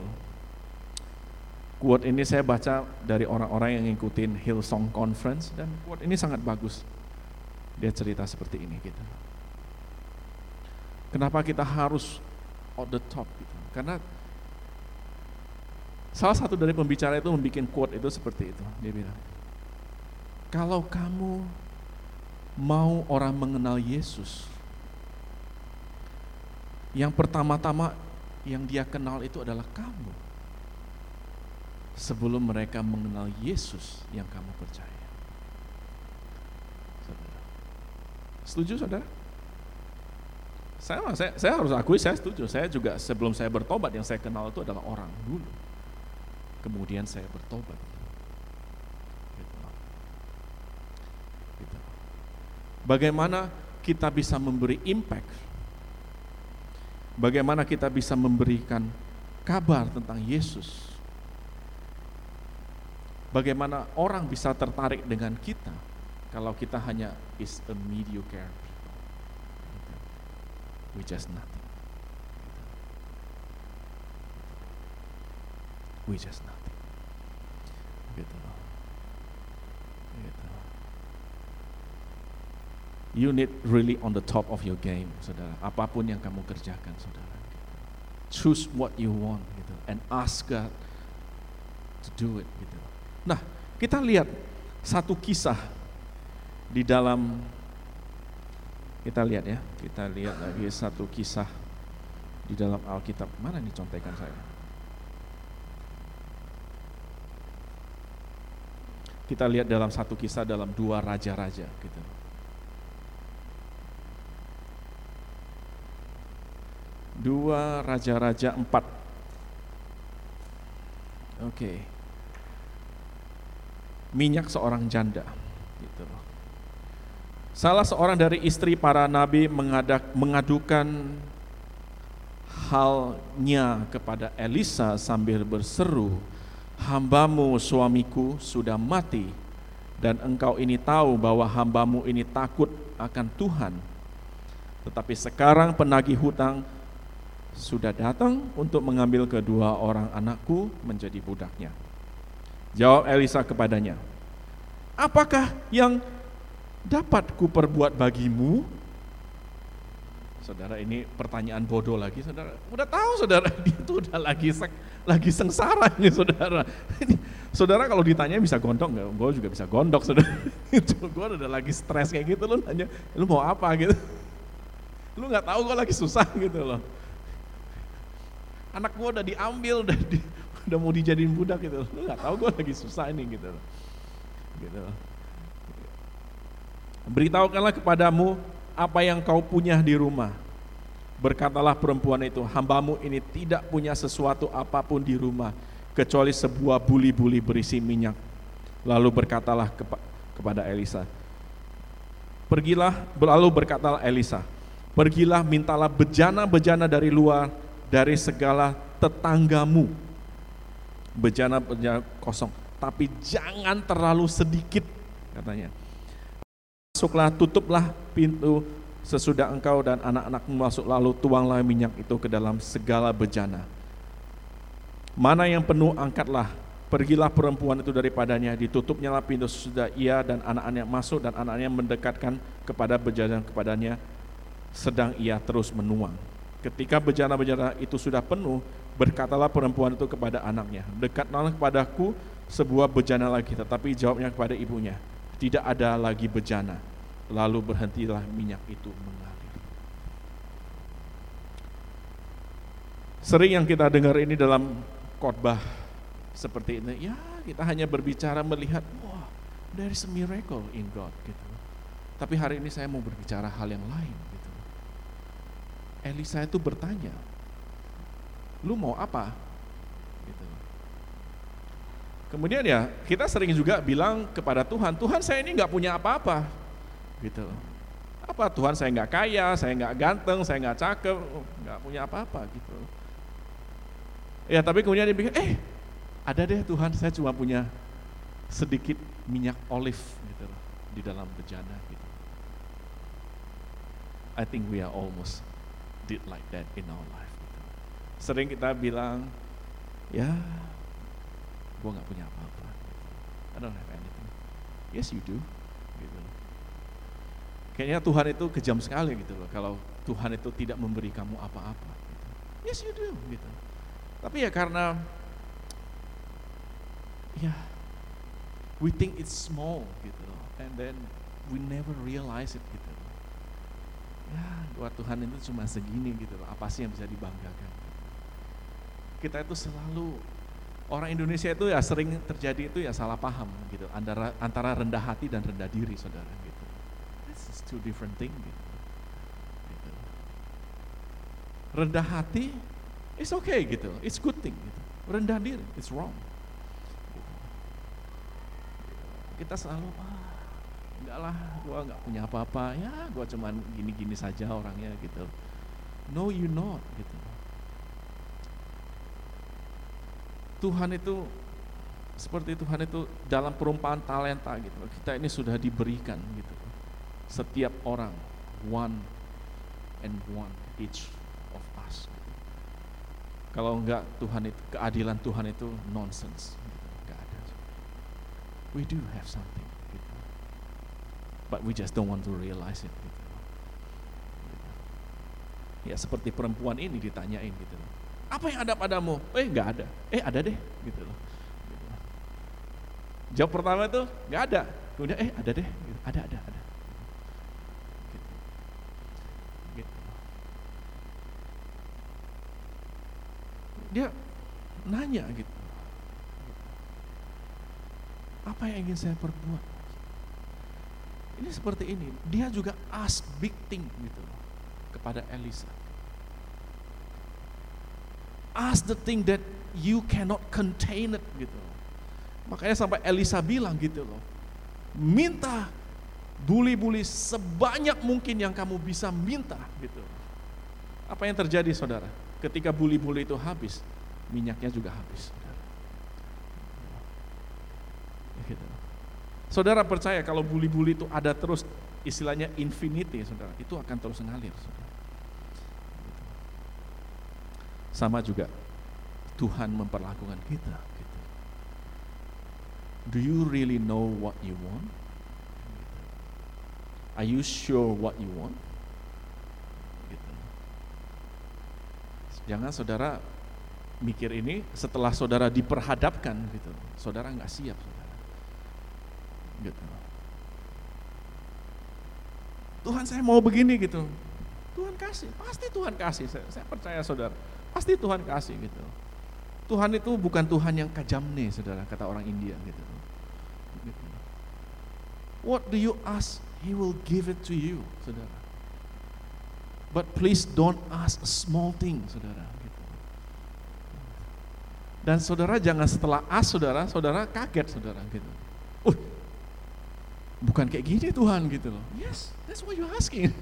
Quote ini saya baca dari orang-orang yang ngikutin Hillsong Conference, dan quote ini sangat bagus. Dia cerita seperti ini gitu. Kenapa kita harus at the top gitu? Karena salah satu dari pembicara itu membuat quote itu seperti itu. Dia bilang, kalau kamu mau orang mengenal Yesus, yang pertama-tama yang dia kenal itu adalah kamu, sebelum mereka mengenal Yesus yang kamu percaya. Saudara. Setuju, saudara? Saya, saya, saya harus akui, saya setuju. Saya juga sebelum saya bertobat, yang saya kenal itu adalah orang dulu. Kemudian saya bertobat. Gitu. Gitu. Bagaimana kita bisa memberi impact? Bagaimana kita bisa memberikan kabar tentang Yesus? Bagaimana orang bisa tertarik dengan kita kalau kita hanya is a mediocre, we just nothing. We just nothing. Gitu. Gitu. You need really on the top of your game, saudara. Apapun yang kamu kerjakan, saudara. Choose what you want, gitu, and ask God to do it, gitu. Nah, kita lihat satu kisah di dalam, kita lihat ya, kita lihat lagi satu kisah di dalam Alkitab. Mana nih contekan saya? Kita lihat dalam satu kisah dalam dua raja-raja gitu. Dua raja-raja empat. Oke. Okay. Minyak seorang janda gitu. Salah seorang dari istri para nabi mengadak, mengadukan halnya kepada Elisa sambil berseru, hambamu suamiku sudah mati, dan engkau ini tahu bahwa hambamu ini takut akan Tuhan. Tetapi sekarang penagih hutang sudah datang untuk mengambil kedua orang anakku menjadi budaknya. Jawab Elisa kepadanya, apakah yang dapat kuperbuat bagimu? Saudara, ini pertanyaan bodoh lagi, saudara. Udah tahu, saudara, dia tuh udah lagi lagi sengsara ini, saudara. Ini, saudara kalau ditanya bisa gondok nggak? Gue juga bisa gondok, saudara. Gue udah lagi stres kayak gitu, lu nanya, lu mau apa gitu? Lu nggak tahu gue lagi susah gitu loh. Anak gue udah diambil, udah, di, udah mau dijadiin budak gitu. Lu nggak tahu gue lagi susah ini gitu loh. Gitu. Beritahukanlah kepadamu apa yang kau punya di rumah. Berkatalah perempuan itu, hambamu ini tidak punya sesuatu apapun di rumah kecuali sebuah buli-buli berisi minyak. Lalu berkatalah kepa- kepada Elisa, Pergilah, lalu berkatalah Elisa, pergilah mintalah bejana-bejana dari luar, dari segala tetanggamu, bejana-bejana kosong, tapi jangan terlalu sedikit, katanya. Masuklah, tutuplah pintu sesudah engkau dan anak-anakmu masuk, lalu tuanglah minyak itu ke dalam segala bejana. Mana yang penuh, angkatlah. Pergilah perempuan itu daripadanya, ditutupnya lah pintu sesudah ia dan anak-anaknya masuk, dan anaknya mendekatkan kepada bejana kepadanya, sedang ia terus menuang. Ketika bejana-bejana itu sudah penuh, berkatalah perempuan itu kepada anaknya, dekatlah kepadaku sebuah bejana lagi. Tetapi jawabnya kepada ibunya, tidak ada lagi bejana. Lalu berhentilah minyak itu mengalir. Sering yang kita dengar ini dalam khotbah seperti ini, ya kita hanya berbicara melihat, wah, there is a miracle in God gitu. Tapi hari ini saya mau berbicara hal yang lain gitu. Elisa itu bertanya, lu mau apa? Gitu. Kemudian ya kita sering juga bilang kepada Tuhan, Tuhan saya ini nggak punya apa-apa. Gitu. Apa Tuhan, saya nggak kaya, saya nggak ganteng, saya nggak cakep, nggak punya apa-apa gitu. Ya tapi kemudian dia pikir, eh ada deh Tuhan, saya cuma punya sedikit minyak olive gitu loh, di dalam bejana gitu. I think we are almost did like that in our life. Gitu. Sering kita bilang, ya, gua nggak punya apa-apa. I don't have anything. Yes you do. Gitu. Kayaknya Tuhan itu kejam sekali gitu loh, kalau Tuhan itu tidak memberi kamu apa-apa. Gitu. Yes you do. Gitu. Tapi ya karena, ya, we think it's small gitu loh, and then we never realize it gitu loh. Ya, buat Tuhan itu cuma segini gitu loh, apa sih yang bisa dibanggakan? Kita itu selalu, orang Indonesia itu ya sering terjadi itu ya salah paham gitu, antara antara rendah hati dan rendah diri, saudara gitu. This is two different thing gitu. gitu. Rendah hati, it's okay gitu, it's good thing gitu. Rendah diri, it's wrong. Gitu. Kita selalu, ah, enggak lah, gua nggak punya apa-apa, ya gua cuman gini-gini saja orangnya gitu. No you not gitu. Tuhan itu, seperti Tuhan itu dalam perumpamaan talenta gitu, kita ini sudah diberikan gitu. Setiap orang, one and one each of us. Gitu. Kalau enggak Tuhan itu, keadilan Tuhan itu nonsense, gitu. Enggak ada. We do have something, gitu. But we just don't want to realize it. Gitu. Ya seperti perempuan ini ditanyain gitu. Apa yang ada padamu? Eh nggak ada. Eh ada deh, gitu loh. Gitu. Jawab pertama itu nggak ada. Kemudian eh ada deh, gitu. ada ada ada. Gitu. Gitu. Dia nanya gitu. Apa yang ingin saya perbuat? Ini seperti ini. Dia juga ask big thing gitu loh, kepada Elisa. Ask the thing that you cannot contain it gitu. Makanya sampai Elisa bilang gitu loh, minta buli-buli sebanyak mungkin yang kamu bisa minta gitu. Apa yang terjadi saudara? Ketika buli-buli itu habis, minyaknya juga habis. Saudara, gitu. Saudara percaya kalau buli-buli itu ada terus, istilahnya infinity, saudara, itu akan terus mengalir. Saudara. Sama juga Tuhan memperlakukan kita gitu. Do you really know what you want? Are you sure what you want? Gitu. Jangan saudara mikir ini setelah saudara diperhadapkan gitu, saudara nggak siap saudara. Gitu. Tuhan saya mau begini gitu. Tuhan kasih, pasti Tuhan kasih. Saya, saya percaya saudara. Pasti Tuhan kasih gitu. Tuhan itu bukan Tuhan yang kejam nih, saudara, kata orang India gitu. gitu. What do you ask, He will give it to you, saudara. But please don't ask a small thing, saudara. Gitu. Dan saudara jangan setelah ask, saudara, saudara kaget, saudara. Gitu. Uh, bukan kayak gini Tuhan gitu loh. Yes, that's what you're asking.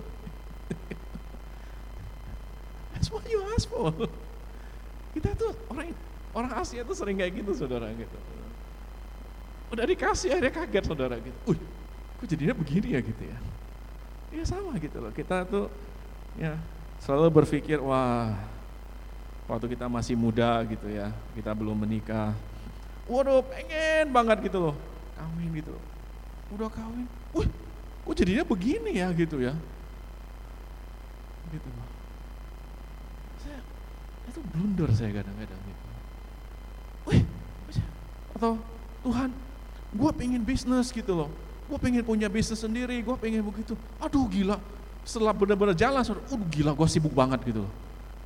That's what you ask for. Kita tuh orang orang Asia tuh sering kayak gitu saudara gitu. Udah dikasih akhirnya kaget saudara gitu. Uy, kok jadinya begini ya gitu ya. Ya sama gitu loh. Kita tuh ya selalu berpikir wah waktu kita masih muda gitu ya, kita belum menikah. Waduh pengen banget gitu loh, kawin gitu loh. Udah kawin, wih kok jadinya begini ya gitu ya. Gitu loh. Saya, itu blunder saya kadang-kadang gitu. Wih, atau Tuhan, gue pengen bisnis gitu loh. Gue pengen punya bisnis sendiri, gue pengen begitu. Aduh gila, setelah benar-benar jalan, aduh gila gue sibuk banget gitu loh.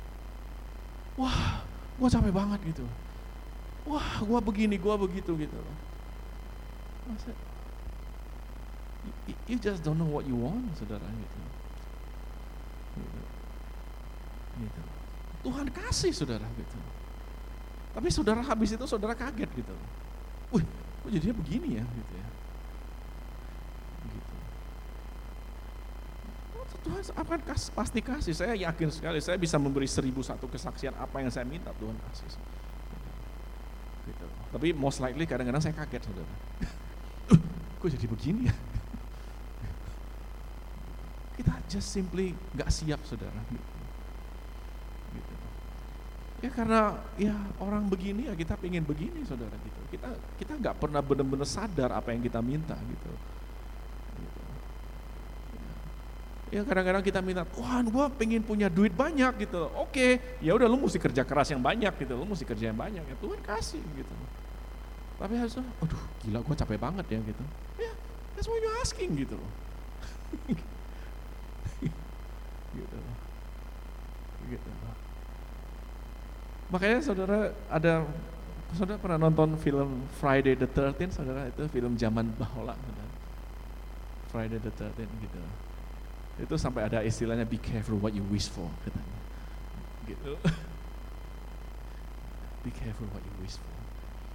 Wah, gue capek banget gitu. Wah, gue begini, gue begitu gitu loh. Masa, you, you just don't know what you want, saudara gitu. Gitu. Gitu. Tuhan kasih saudara gitu. Tapi saudara habis itu saudara kaget gitu. Wih, kok jadinya begini ya gitu ya. Gitu. Tuhan akan kas, pasti kasih. Saya yakin sekali saya bisa memberi seribu satu kesaksian apa yang saya minta Tuhan kasih. Gitu. Tapi most likely kadang-kadang saya kaget saudara. Uh, kok jadi begini ya? Kita just simply gak siap saudara. Gitu. Ya karena ya orang begini ya kita pengen begini saudara gitu. Kita kita nggak pernah benar-benar sadar apa yang kita minta gitu. Gitu. Ya kadang-kadang kita minta, Tuhan gua pengen punya duit banyak gitu. Oke, ya udah lu mesti kerja keras yang banyak gitu. Lu mesti kerja yang banyak ya Tuhan kasih gitu. Tapi harusnya, aduh gila gua capek banget ya gitu. Ya, that's what you're asking gitu loh. Gitu loh. Gitu loh. Makanya saudara ada, saudara pernah nonton film Friday the thirteenth saudara, itu film zaman bahula saudara. Friday the thirteenth gitu. Itu sampai ada istilahnya be careful what you wish for katanya. Gitu. Be careful what you wish for.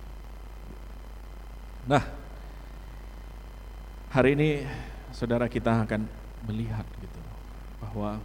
Nah, hari ini saudara kita akan melihat gitu bahwa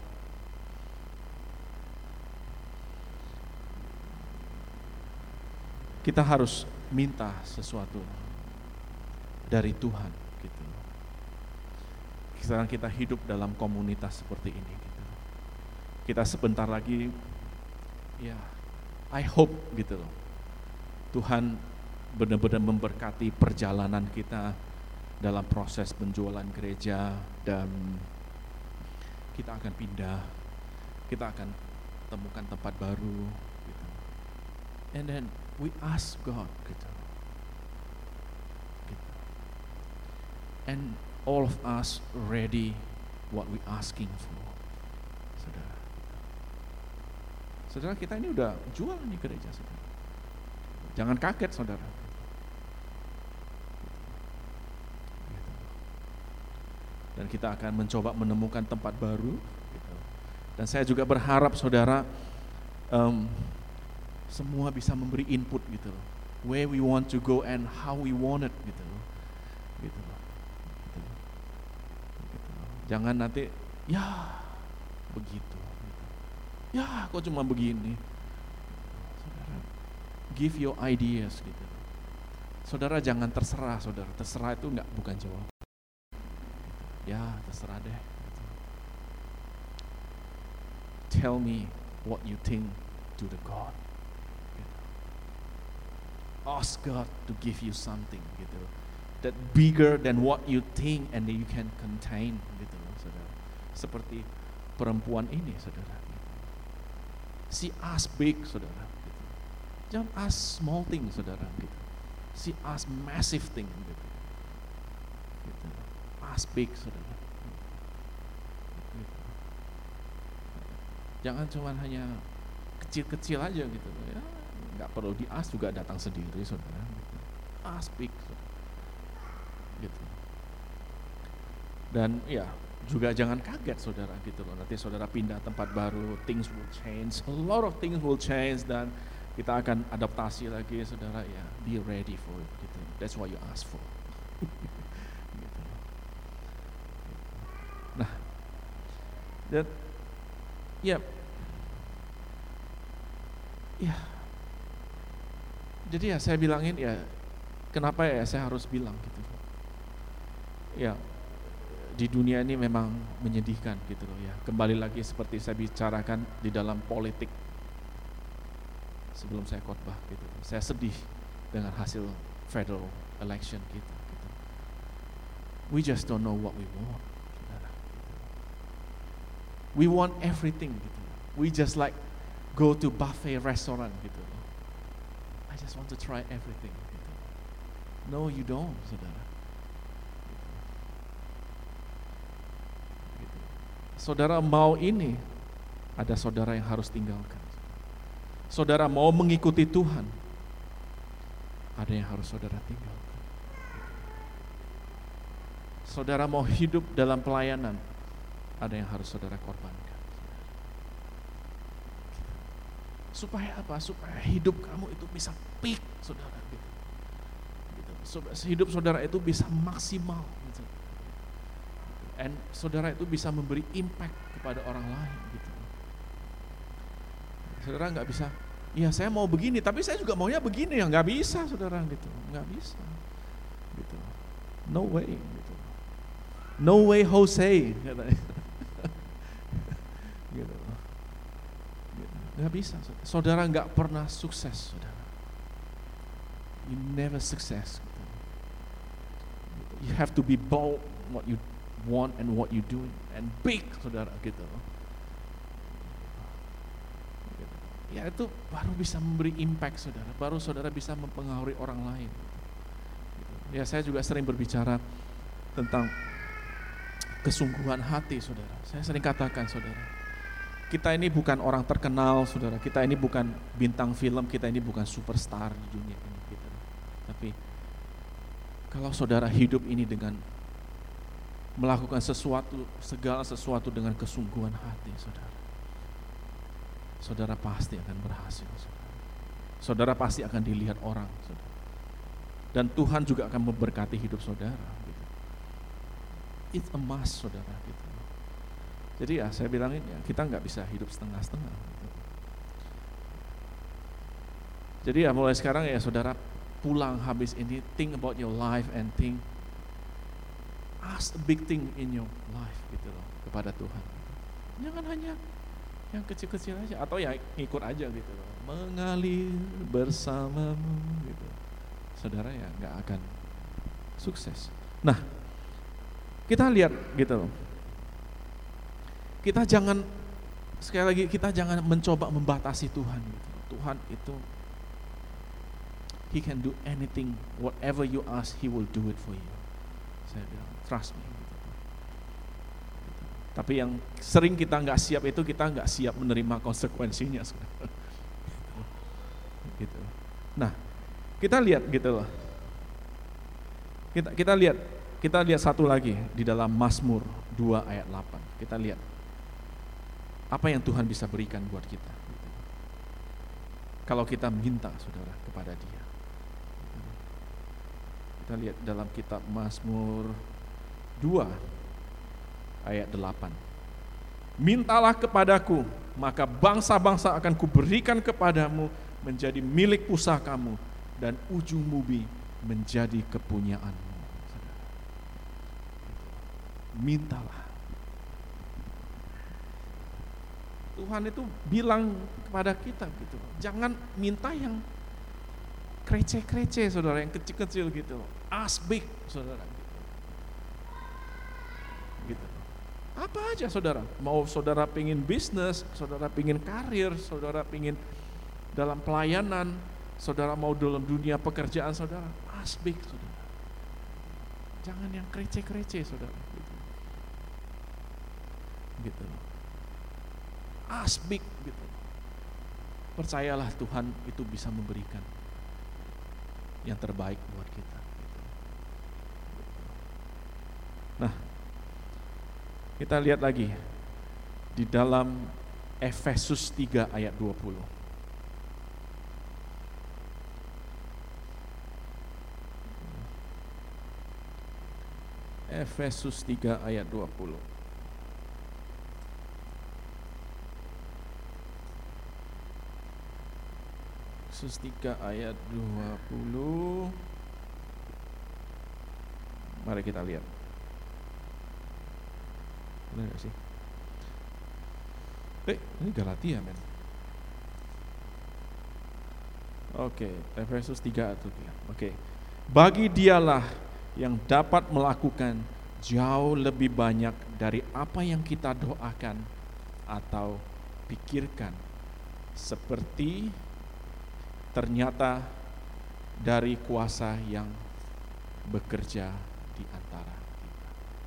kita harus minta sesuatu dari Tuhan gitu. Sekarang kita hidup dalam komunitas seperti ini gitu. Kita sebentar lagi ya I hope gitu loh. Tuhan benar-benar memberkati perjalanan kita dalam proses penjualan gereja dan kita akan pindah. Kita akan temukan tempat baru gitu. And then we ask God gitu. gitu. And all of us ready what we asking for. Saudara. Saudara kita ini udah jual nih gereja saudara. Jangan kaget saudara. Gitu. Dan kita akan mencoba menemukan tempat baru gitu. Dan saya juga berharap saudara um, semua bisa memberi input gitu loh. Where we want to go and how we want it gitu loh. Gitu loh. Gitu loh. Gitu loh. Jangan nanti ya begitu gitu. Ya kok cuma begini. Saudara, give your ideas gitu. Saudara jangan terserah saudara. Terserah itu enggak bukan jawab. Ya terserah deh gitu. Tell me what you think to the God. Ask God to give you something gitu, that bigger than what you think and that you can contain gitu loh, saudara. Seperti perempuan ini, saudara. Gitu. She ask big, saudara. Gitu. Jangan ask small thing, saudara. Gitu. She ask massive thing, gitu. Gitu. Ask big, saudara. Gitu. Jangan cuma hanya kecil-kecil aja gitu loh ya. Nggak perlu di-ask juga datang sendiri saudara gitu. Ask big gitu. Dan ya juga jangan kaget saudara gitu loh, nanti saudara pindah tempat baru, things will change, a lot of things will change dan kita akan adaptasi lagi saudara ya, be ready for it gitu. That's what you ask for. Gitu. Dan ya, ya, jadi ya saya bilangin ya, kenapa ya saya harus bilang gitu. Ya, di dunia ini memang menyedihkan gitu loh ya. Kembali lagi seperti saya bicarakan di dalam politik sebelum saya khotbah gitu. Saya sedih dengan hasil federal election gitu. gitu. We just don't know what we want. Saudara. We want everything gitu. We just like go to buffet restaurant gitu. I just want to try everything gitu. No, you don't, saudara. Saudara mau ini, ada saudara yang harus tinggalkan. Saudara mau mengikuti Tuhan, ada yang harus saudara tinggalkan. Saudara mau hidup dalam pelayanan, ada yang harus saudara korbankan. Supaya apa? Supaya hidup kamu itu bisa peak, saudara. Gitu. Gitu. Hidup saudara itu bisa maksimal. Gitu. And saudara itu bisa memberi impact kepada orang lain gitu. Saudara nggak bisa, ya saya mau begini, tapi saya juga maunya begini, ya nggak bisa saudara gitu, nggak bisa, gitu. No way, gitu. No way Jose, katanya. Gitu. Nggak bisa, saudara nggak pernah sukses, saudara. You never success. Gitu. You have to be bold what you want and what you do and big, saudara gitu. Ya itu baru bisa memberi impact, saudara. Baru saudara bisa mempengaruhi orang lain. Gitu. Ya saya juga sering berbicara tentang kesungguhan hati, saudara. Saya sering katakan, saudara, kita ini bukan orang terkenal, saudara. Kita ini bukan bintang film, kita ini bukan superstar di dunia ini, gitu. Tapi kalau saudara hidup ini dengan melakukan sesuatu, segala sesuatu dengan kesungguhan hati, saudara, saudara pasti akan berhasil, saudara. Saudara pasti akan dilihat orang, saudara. Dan Tuhan juga akan memberkati hidup saudara. Gitu. It's a must, saudara. Gitu. Jadi ya saya bilangin ya, kita nggak bisa hidup setengah-setengah. Gitu. Jadi ya mulai sekarang ya saudara pulang habis ini, think about your life and think, ask a big thing in your life gitu loh kepada Tuhan. Jangan hanya yang kecil-kecil aja atau ya ngikut aja gitu loh. Mengalir bersamamu gitu. Saudara ya nggak akan sukses. Nah, kita lihat gitu loh. Kita jangan sekali lagi kita jangan mencoba membatasi Tuhan gitu. Tuhan itu He can do anything, whatever you ask, He will do it for you. Saya bilang, trust me. Gitu. Tapi yang sering kita nggak siap itu kita nggak siap menerima konsekuensinya. Gitu. Nah, kita lihat gitu loh. Kita kita lihat kita lihat satu lagi di dalam Mazmur dua ayat delapan. Kita lihat apa yang Tuhan bisa berikan buat kita. Gitu. Kalau kita minta, saudara, kepada Dia. Kita lihat dalam kitab Mazmur dua ayat delapan. Mintalah kepadaku, maka bangsa-bangsa akan kuberikan kepadamu menjadi milik pusakamu dan ujung bumi menjadi kepunyaanmu. Mintalah. Tuhan itu bilang kepada kita gitu, jangan minta yang krece-krece, saudara, yang kecil-kecil gitu. Ask big, saudara. Gitu. Apa aja, saudara. Mau saudara pingin bisnis, saudara pingin karir, saudara pingin dalam pelayanan, saudara mau dalam dunia pekerjaan, saudara. Ask big, saudara. Jangan yang krece-krece, saudara. Gitu. Gitu. Ask big, gitu. Percayalah Tuhan itu bisa memberikan yang terbaik buat kita. Nah, kita lihat lagi di dalam Efesus tiga ayat dua puluh. Efesus tiga ayat dua puluh. Efesus tiga ayat dua puluh. Mari kita lihat. Benar gak sih? Eh, ini Galatia, men. Oke, okay, Efesus tiga atau tiga. Oke. Okay. Bagi dialah yang dapat melakukan jauh lebih banyak dari apa yang kita doakan atau pikirkan, seperti ternyata dari kuasa yang bekerja di antara kita.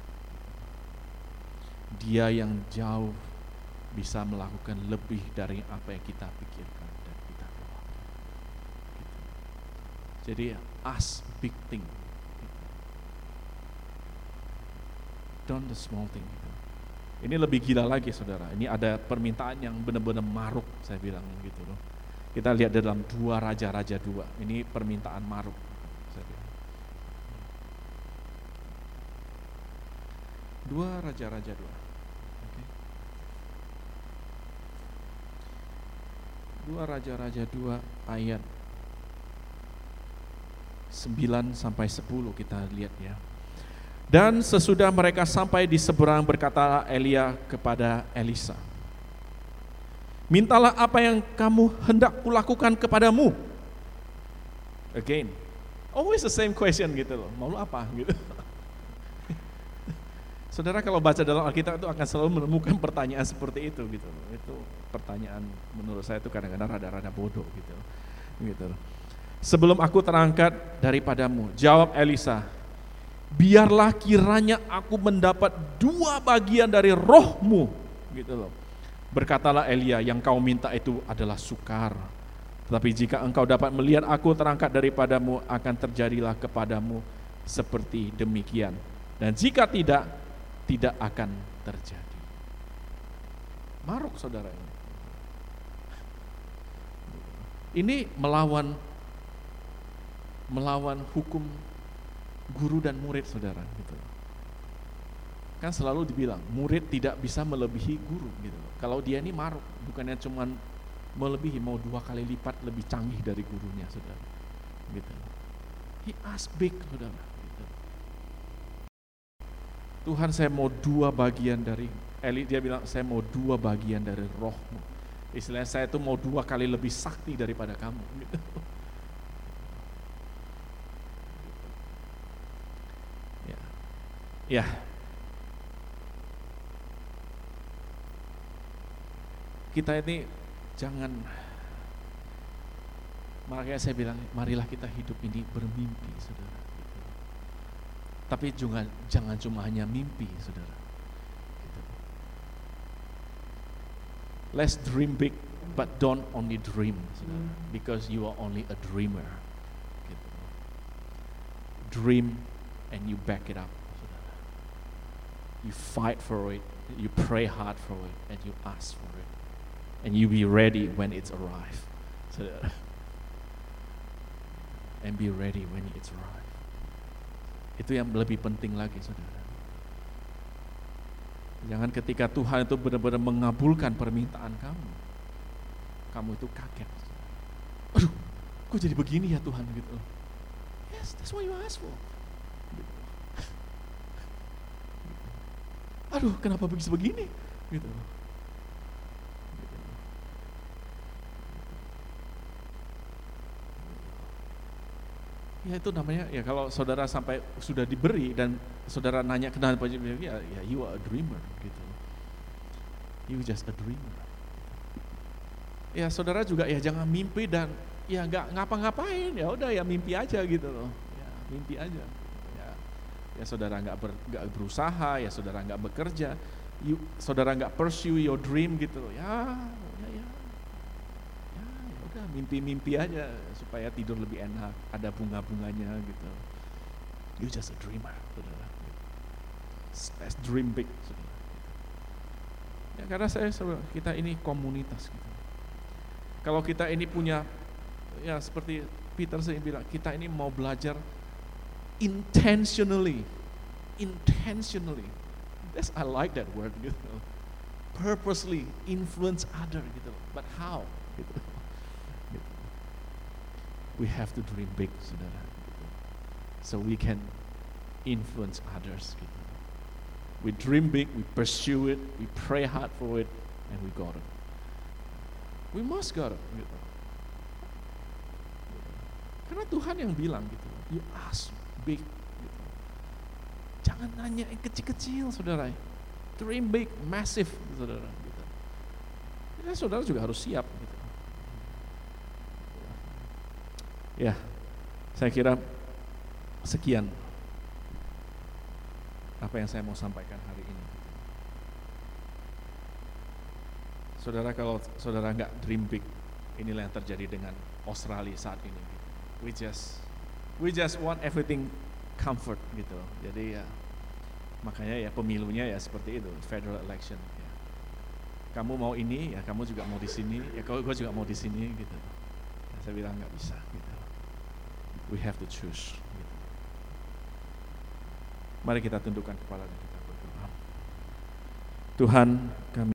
Dia yang jauh bisa melakukan lebih dari apa yang kita pikirkan dan kita doakan. Gitu. Jadi ask big thing. Gitu. Don't the small thing. Gitu. Ini lebih gila lagi, saudara. Ini ada permintaan yang benar-benar maruk, saya bilang gitu loh. Kita lihat dalam dua Raja-Raja dua. Ini permintaan maruk. Saya bilang. Dua Raja-Raja dua. Okay. Dua Raja-Raja dua ayat sembilan sampai sepuluh kita lihat ya. Dan sesudah mereka sampai di seberang, berkata Elia kepada Elisa, mintalah apa yang kamu hendak kulakukan kepadamu. Again, always the same question gitu loh. Mau lu apa gitu. Saudara kalau baca dalam Alkitab itu akan selalu menemukan pertanyaan seperti itu gitu loh. Itu pertanyaan menurut saya itu kadang-kadang rada-rada bodoh gitu. Gitu loh. Sebelum aku terangkat daripadamu, jawab Elisa, biarlah kiranya aku mendapat dua bagian dari rohmu gitu loh. Berkatalah Elia, yang kau minta itu adalah sukar. Tetapi jika engkau dapat melihat aku terangkat daripadamu, akan terjadilah kepadamu seperti demikian. Dan jika tidak, tidak akan terjadi. Maruk saudara ini. Ini melawan melawan hukum guru dan murid, saudara, gitu. Kan selalu dibilang murid tidak bisa melebihi guru gitu. Kalau dia ini maruk, bukannya cuma melebihi, mau dua kali lipat lebih canggih dari gurunya, saudara. Gitu. He asked big, saudara. Gitu. Tuhan, saya mau dua bagian dari Eli, dia bilang saya mau dua bagian dari rohmu. Istilahnya saya tuh mau dua kali lebih sakti daripada kamu. Gitu. Ya. Ya. Kita ini jangan, makanya saya bilang marilah kita hidup ini bermimpi, saudara. Gitu. Tapi juga jangan cuma hanya mimpi, saudara. Gitu. Let's dream big, but don't only dream, saudara, because you are only a dreamer. Gitu. Dream and you back it up, saudara. You fight for it, you pray hard for it, and you ask for it. And you be ready when it's arrived. So, and be ready when it's arrived. Itu yang lebih penting lagi, saudara. Jangan ketika Tuhan itu benar-benar mengabulkan permintaan kamu, kamu itu kaget. Aduh, kok jadi begini ya Tuhan gitu. Yes, that's what you ask for. Aduh, kenapa begitu begini? Gitu. Ya itu namanya, ya kalau saudara sampai sudah diberi dan saudara nanya kenapa, ya, ya you are a dreamer gitu. You just a dreamer. Ya saudara juga ya jangan mimpi dan ya nggak ngapa-ngapain, ya udah ya mimpi aja gitu loh. Ya mimpi aja. Ya, ya saudara nggak ber, nggak berusaha, ya saudara nggak bekerja, you, saudara nggak pursue your dream gitu loh. Ya, ya, ya. Mimpi-mimpi aja supaya tidur lebih enak, ada bunga-bunganya gitu. You just a dreamer, saudara. Let's dream big, saudara. Ya karena saya, kita ini komunitas gitu. Kalau kita ini punya, ya seperti Peter sering bilang, kita ini mau belajar intentionally, intentionally. That's, I like that word gitu. Purposely influence other gitu. But how? Gitu. we have to dream big, saudara. Gitu. So we can influence others. Gitu. We dream big, we pursue it, we pray hard for it, and we got it. We must got it. Gitu. Karena Tuhan yang bilang gitu, you ask big. Gitu. Jangan nanya yang kecil-kecil, saudara. Dream big, massive, saudara. Gitu. Ya, saudara juga harus siap. Gitu. Ya, saya kira sekian apa yang saya mau sampaikan hari ini. Saudara, kalau saudara nggak dream big, inilah yang terjadi dengan Australia saat ini. We just, we just want everything comfort gitu. Jadi ya, makanya ya pemilunya ya seperti itu, federal election. Ya. Kamu mau ini, ya kamu juga mau di sini, ya kalau gue juga mau di sini gitu. Ya, saya bilang nggak bisa gitu. We have to choose. Gitu. Mari kita tundukkan kepala dan kita berdoa. Tuhan, kami